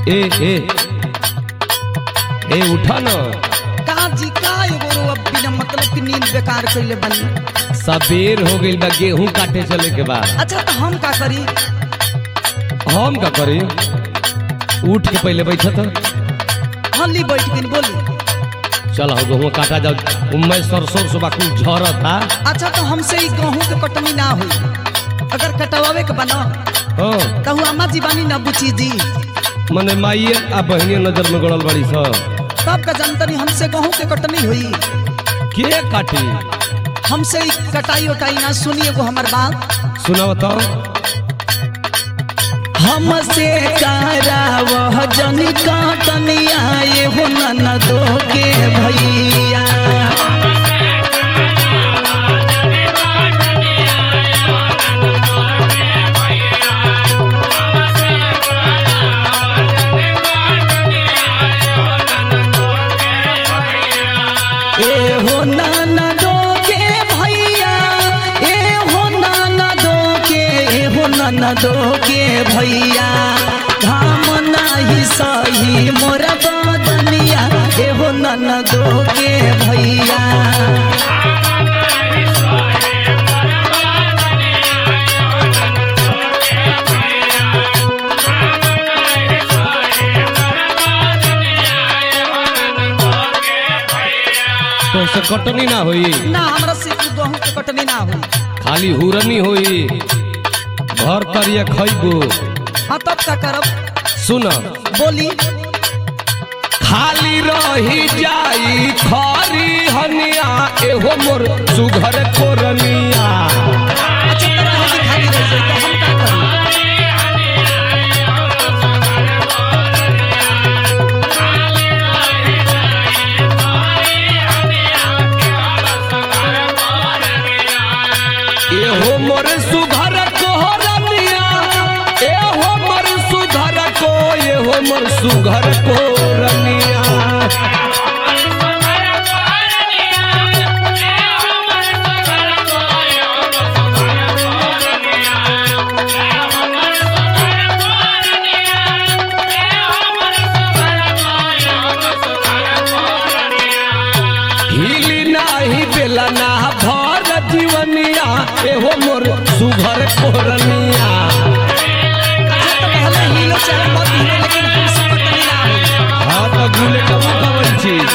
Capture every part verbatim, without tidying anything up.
ए ए ए उठा न काजी का एगो अब बिना मतलब की नींद बेकार कइले बनी। सबेर हो गइल बा, गेहूं काटे चले के बाद। अच्छा तो हम का करी? हम का करी? उठ के पहले बैठा था। हल्ली बैठ के बोली। चल हो गेहूं काटा जाओ, मैं सरसों सुबह कुछ झरा था। अच्छा तो हमसे ही गेहूं के कटनी ना हुई, अगर कटवावे के बना हाँ तो अम्मा जी बानी ना बुची जी मने माइये आ बहनिया नजर में गड़ल बड़ी सब। तब का जानतनी हमसे गेहूं के कटनी हुई। के काटी? हमसे ही कटाई उटाई ना। सुनिए को हमार बात सुना बताओ। हमसे करावह जनी काटनिया ये हो ननदो के भैया। ए हो ननदो के भैया, ए हो ननदो के, ए हो ननदो के भैया। धाम नाही सही मोर बदनिया, ए हो ननदो के भैया। तो से कटनी ना होई ना हमरा से गेहूं के कटनी ना हुई। खाली हुरनी होई, घर करिया खइबो। हाँ तब का करब? सुन बोली। खाली रही जाई खरी हनिया, एहो मोर सुघर कोरनिया। अच्छा तरह है दिखाई दे से तो हम का करी? एहो मोर सुघर कोरनिया, एहो मोर सुघर को, एहो मोर सुघर कोरनिया। हिली नाही बेला ना भर जीवनिया, एहो मोर सुघर कोरनिया। अच्छा तो पहले हिलो चाहे मत हिलो, लेकिन हमसे कटनी ना हुई। हाँ तो गुले कबू कबल चीज।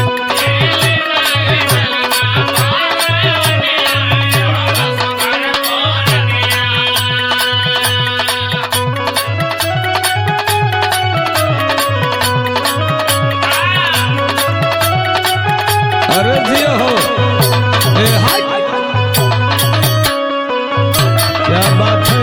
अरे जियो हो ए हाय क्या बात है।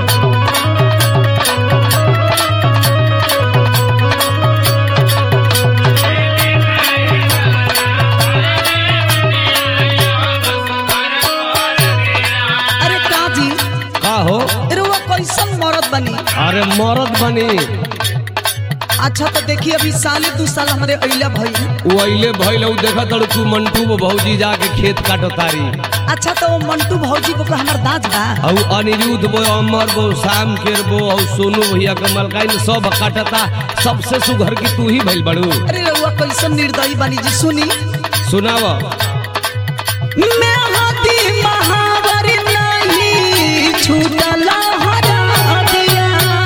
अरे काजी का हो? अरे वो कैसन मरद बनी? अरे मरद बनी। अच्छा तो देखिए अभी साले दू साल हमारे अइला भई। वो अइले भइल उ देखा तड़ तू मंटू वो भौजी जाके खेत काटतारी। अच्छा तो वो मंटू भौजी को हमार दाज बा। औ अनिरुद्ध वो अमर वो शाम केर वो और सोनू भैया के मलकाइन सब काटता। सबसे सुघर की तू ही भइल बड़ू। अरे रउआ कैसन निर्दयी बनी जी। सुनी सुनाव। मैं हाथी महावर नहीं छूटला हरा दिया।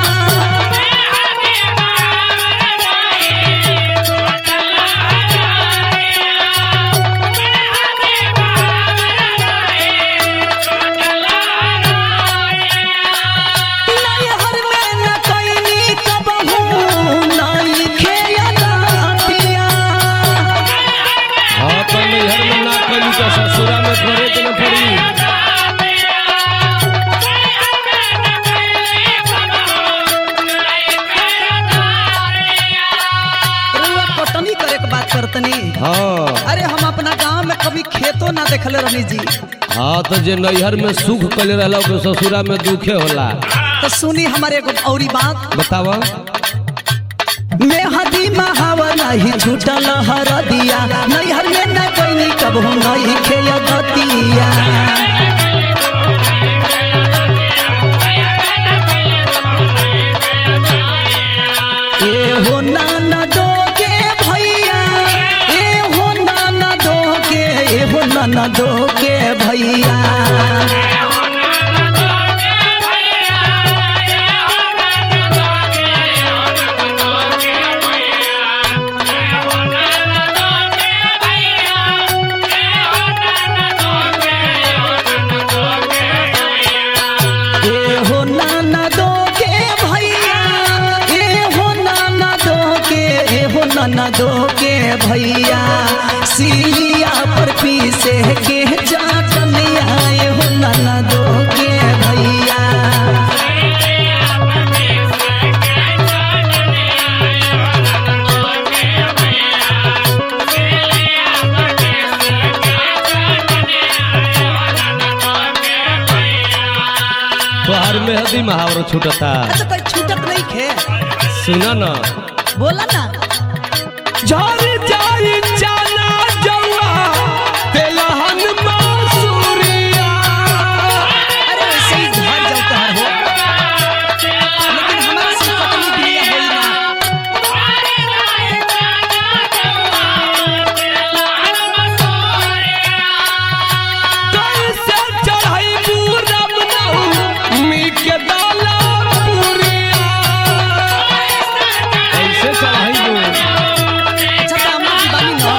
नैहर में न कइनी कबहू नहीं खेला दिया। हाँ तो नैहर में ना कली तो ससुरा में करे के न पड़ी। रउआ कटनी करे के बात करतनी। हाँ अरे हम अपना गांव में कभी खेतो ना देखले रहनी जी। हाँ तो जे नैहर में सुख कले रहला ओके ससुरा में दुखे होला। तो सुनी हमारे एगो औरी बात। बताव। मैं हदी महावा नहीं छूटल हर दिया। नैहर में न कइनी कबहू नहीं खेया दतिया। ए ननदो के भैया सिलिया पर पीसे के चाटनिया ए हो ननदो के भैया तोहार में हदी महावर छूटता। अच्छा कोई छूटत नहीं खे सुना ना बोला ना झर जाई चना जौआ तेलहन मसूरिया। अरे वैसे ही झड़ जाता है हो लेकिन हमारा से पतली बिया होई ना कैसे चढ़ाई पूरब नहु मी के दाला पूरिया। कैसे चढ़ाई वो अच्छा तो अम्मा की बानी ना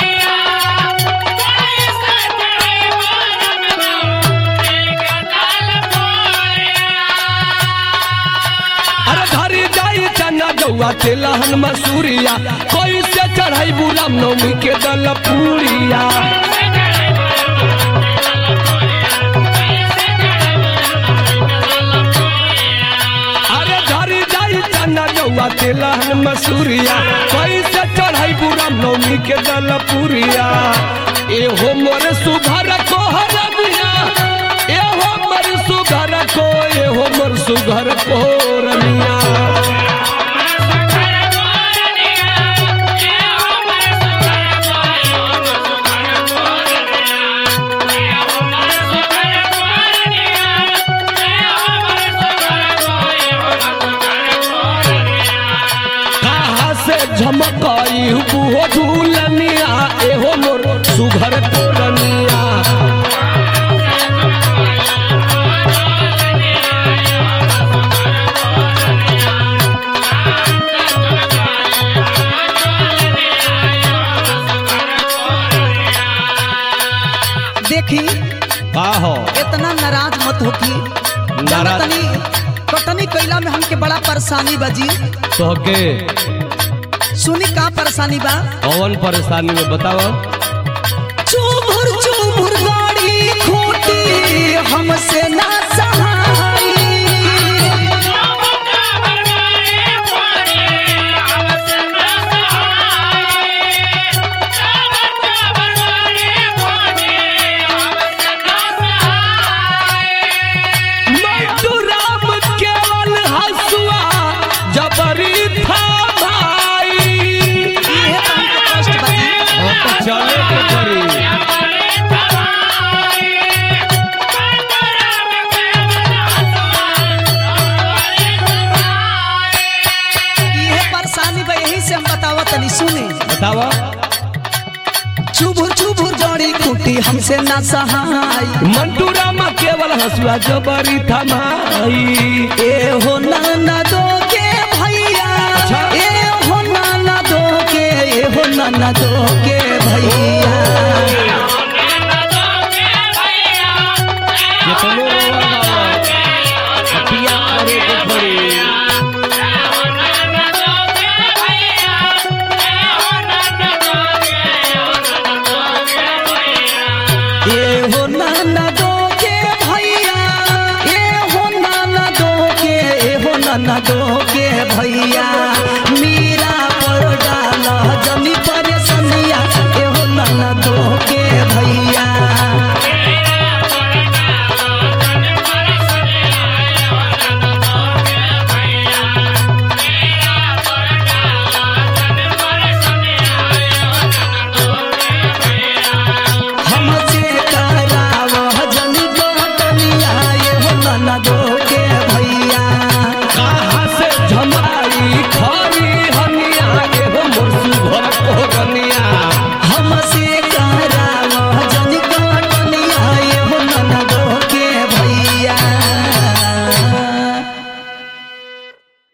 अरे धरी जाई चना जौआ तेलहन मसूरिया। कैसे चढ़ाई बुराम नवमी के दल पूरिया। अरे धरी जाई चना जौआ तेलहन मसूरिया। कैसे चढ़ाई बुराम नवमी के दल पूरिया। एहो मोर सुघर को हरबिया एहो मोर सुघर को एहो मोर सुघर को रमिया। कहाँ से झमकाई बुहो झूलनिया एहो मोर सुघर कोलनिया। देखी का हो इतना नाराज मत हो की नाराज- कटनी कटनी कैला में हमके बड़ा परेशानी बजी तोहके सुनी का परेशानी बा कौन परेशानी में बताओ। चुमुर चुमुर गाड़ी खूटी हमसे ना सहाई मधुराम केवल हसुआ जबरी था भाई। इहे तो हमके कष्ट बजी हाँ तो चले के पड़ी। इहे परेशानी बा यही से हम बतावा तनी सुनी बताओ चुभुर चुभुर जड़ी खूटी हमसे ना सहाई मंटूराम केवल हसुआ जबरी था भाई। ए हो नाना दो के भैया अच्छा। ए हो नाना दो के ए हो नाना दो के भैया ये तो लो पिया करे के पड़ी। ए हो नाना दो के भैया ए हो नाना दो के ए हो नाना दो के भैया